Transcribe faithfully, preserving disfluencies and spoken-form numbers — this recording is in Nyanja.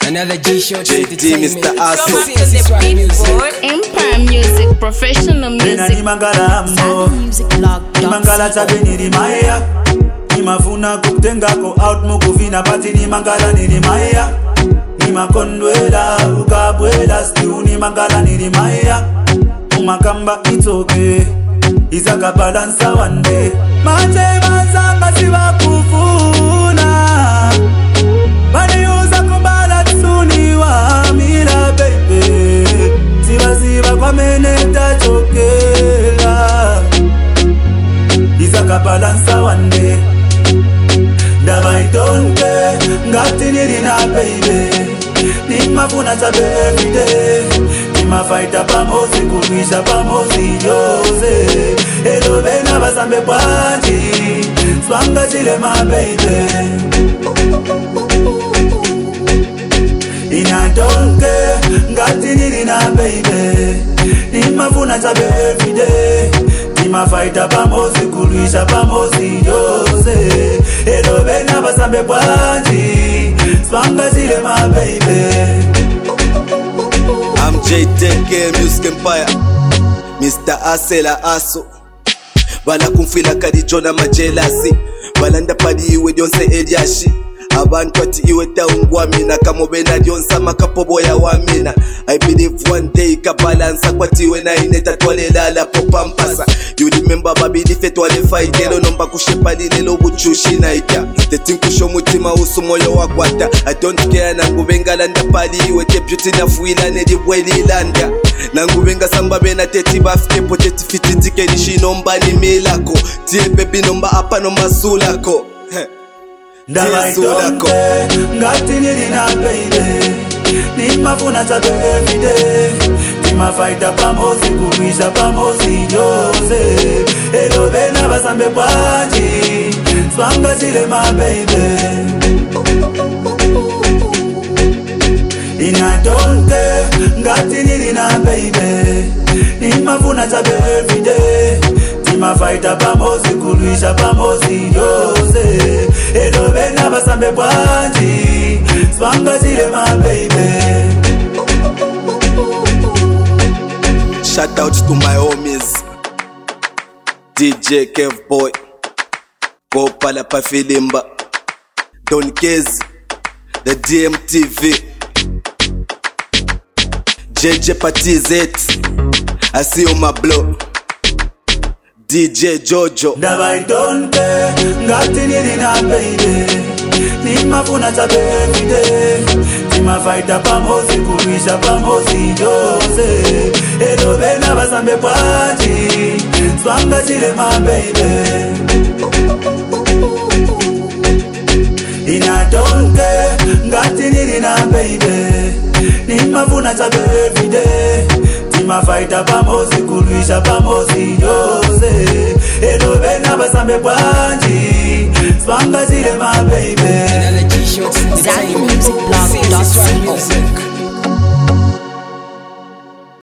Another G-Show J D, Mister Aso. Empire Music, professional music. Nimangala tabe nilimaya nimafuna kukutengako out mukuvina pati nimangala nilimaya nimakondwela ukabwela stiu nimangala nilimaya umakamba it's okay izaka balansa one day manje bazanga sibakufuna baniuza kubala tsuni wa mila baby ziba ziba kwa meneta chokela izaka balansa one day ndaba itonke ngati nilina baby nimafuna tabe everyday nimafaita pamozi kumisha pamozi yose elo bena basambe bwanji swanga chile my baby inatonke ngati nilina baby nimafuna tabe everyday nimafaita pamozi kumisha pamozi yose elo bena basambe bwanji swanga chile my baby. I'm J D K Music Empire, Mister Asela Aso. Bala kumfila kadi Jona majelasi. Balanda padi iwe dionse ediashi. Abantu ati iwe taungwamina kamobena dionsa makapobo ya wamina. I believe one day ka balance kwati we na ineta twale lala popampasa. You remember baby dife twale fight elo nomba kushepali lelo buchushi naika. Teti kusho mutima usu moyo wakwata. I don't care na ngubenga landa pali iwe te beauty na fuila nedi bweli landa. Na ngubenga samba bena teti bafke po teti fiti tike nishi nomba ni milako. Tie baby nomba apa nomba sulako. Ndaba itonke ngati nilina baby nimafuna tabe everyday nimafaita pamozi kumisha pamozi yose elo bena basambe bwanji swanga chile my baby inatonke ngati nilina baby nimafuna tabe everyday nimafaita pamozi kumisha pamozi yose elo bena basambe bwanji swanga chile my baby. Shout out to my homies D J Kev Boy, Go Palapa Filimba, Don Kez, the D M T V, J J Patizet, I see you my blow, D J Jojo. Ndaba itonke ngati nilina baby nimafuna tabe everyday nimafaita pamozi kumisha pamozi yose elo bena basambe bwanji swanga chile my baby inatonke ngati nilina baby nimafuna tabe everyday nimafaita pamozi kumisha pamozi yose elo bena basambe bwanji swanga chile my baby. Another G-Show. Zaki Music Blog dot co.